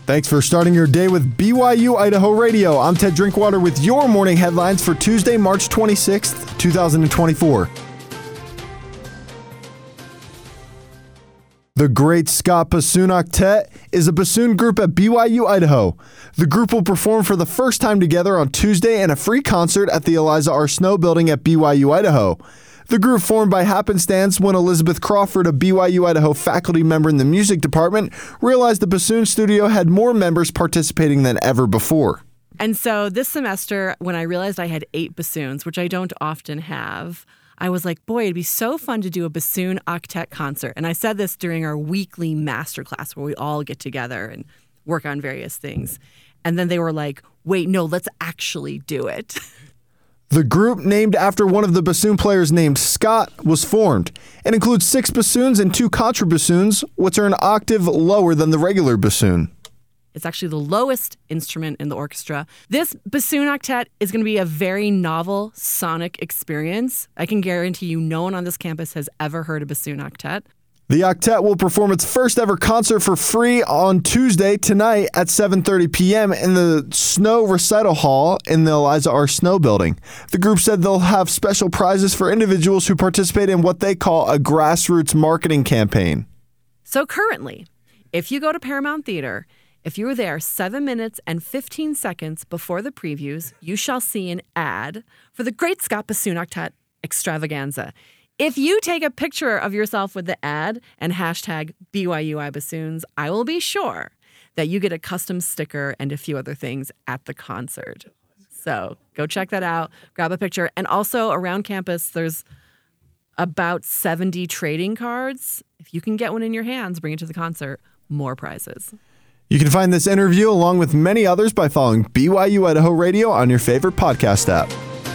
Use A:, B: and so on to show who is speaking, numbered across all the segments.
A: Thanks for starting your day with BYU Idaho Radio. I'm Ted Drinkwater with your morning headlines for Tuesday, March 26th, 2024. The Great Scott Bassoon Octet is a bassoon group at BYU Idaho. The group will perform for the first time together on Tuesday in a free concert at the Eliza R. Snow Building at BYU Idaho. The group formed by happenstance when Elizabeth Crawford, a BYU Idaho faculty member in the music department, realized the bassoon studio had more members participating than ever before.
B: And so this semester, when I realized I had 8 bassoons, which I don't often have, I was like, boy, it'd be so fun to do a bassoon octet concert. And I said this during our weekly masterclass where we all get together and work on various things. And then they were like, wait, no, let's actually do it.
A: The group, named after one of the bassoon players named Scott, was formed. It includes 6 bassoons and 2 contrabassoons, which are an octave lower than the regular bassoon.
B: It's actually the lowest instrument in the orchestra. This bassoon octet is going to be a very novel sonic experience. I can guarantee you no one on this campus has ever heard a bassoon octet.
A: The octet will perform its first ever concert for free on Tuesday tonight at 7:30 p.m. in the Snow Recital Hall in the Eliza R. Snow Building. The group said they'll have special prizes for individuals who participate in what they call a grassroots marketing campaign.
B: So currently, if you go to Paramount Theater, if you were there 7 minutes and 15 seconds before the previews, you shall see an ad for the Great Scott Bassoon Octet Extravaganza. If you take a picture of yourself with the ad and hashtag BYUIBassoons, I will be sure that you get a custom sticker and a few other things at the concert. So go check that out, grab a picture. And also around campus, there's about 70 trading cards. If you can get one in your hands, bring it to the concert, more prizes.
A: You can find this interview along with many others by following BYU Idaho Radio on your favorite podcast app.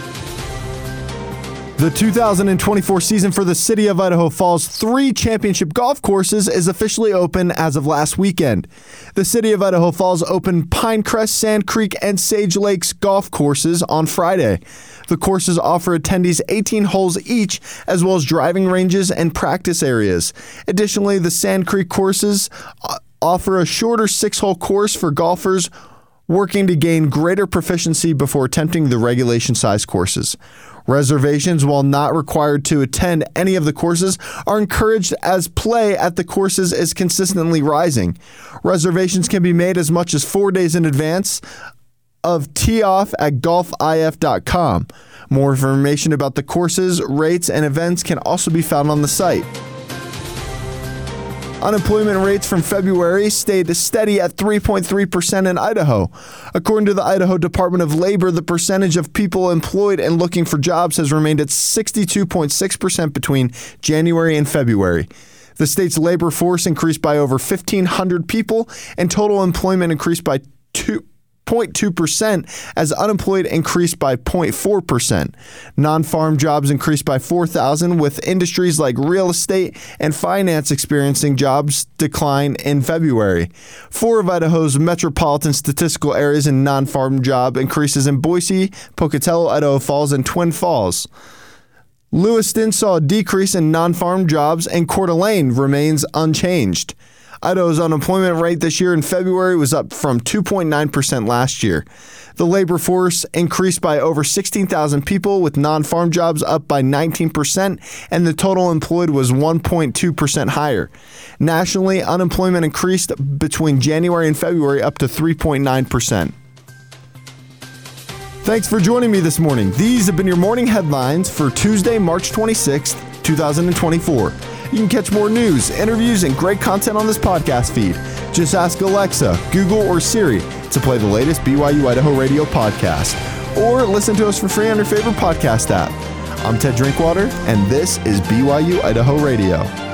A: The 2024 season for the City of Idaho Falls 3 championship golf courses is officially open as of last weekend. The City of Idaho Falls opened Pinecrest, Sand Creek, and Sage Lakes golf courses on Friday. The courses offer attendees 18 holes each, as well as driving ranges and practice areas. Additionally, the Sand Creek courses offer a shorter 6-hole course for golfers working to gain greater proficiency before attempting the regulation-size courses. Reservations, while not required to attend any of the courses, are encouraged as play at the courses is consistently rising. Reservations can be made as much as 4 days in advance of tee-off at golfif.com. More information about the courses, rates, and events can also be found on the site. Unemployment rates from February stayed steady at 3.3% in Idaho. According to the Idaho Department of Labor, the percentage of people employed and looking for jobs has remained at 62.6% between January and February. The state's labor force increased by over 1,500 people, and total employment increased by 2.2% as unemployed increased by 0.4%. Non-farm jobs increased by 4,000, with industries like real estate and finance experiencing jobs decline in February. 4 of Idaho's metropolitan statistical areas in non-farm job increases in Boise, Pocatello, Idaho Falls, and Twin Falls. Lewiston saw a decrease in non-farm jobs, and Coeur d'Alene remains unchanged. Idaho's unemployment rate this year in February was up from 2.9% last year. The labor force increased by over 16,000 people, with non-farm jobs up by 19%, and the total employed was 1.2% higher. Nationally, unemployment increased between January and February up to 3.9%. Thanks for joining me this morning. These have been your morning headlines for Tuesday, March 26th, 2024. You can catch more news, interviews, and great content on this podcast feed. Just ask Alexa, Google, or Siri to play the latest BYU Idaho Radio podcast. Or listen to us for free on your favorite podcast app. I'm Ted Drinkwater, and this is BYU Idaho Radio.